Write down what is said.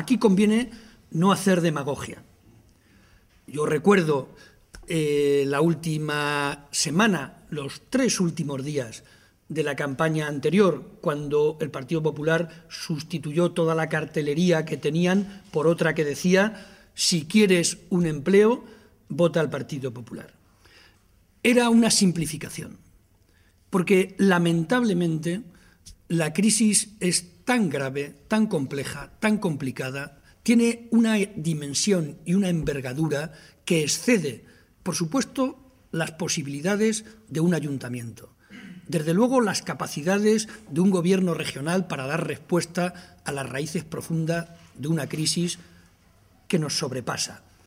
Aquí conviene no hacer demagogia. Yo recuerdo la última semana, los 3 últimos días de la campaña anterior, cuando el Partido Popular sustituyó toda la cartelería que tenían por otra que decía: si quieres un empleo, vota al Partido Popular. Era una simplificación, porque lamentablemente la crisis es tan grave, tan compleja, tan complicada, tiene una dimensión y una envergadura que excede, por supuesto, las posibilidades de un ayuntamiento. Desde luego, las capacidades de un gobierno regional para dar respuesta a las raíces profundas de una crisis que nos sobrepasa.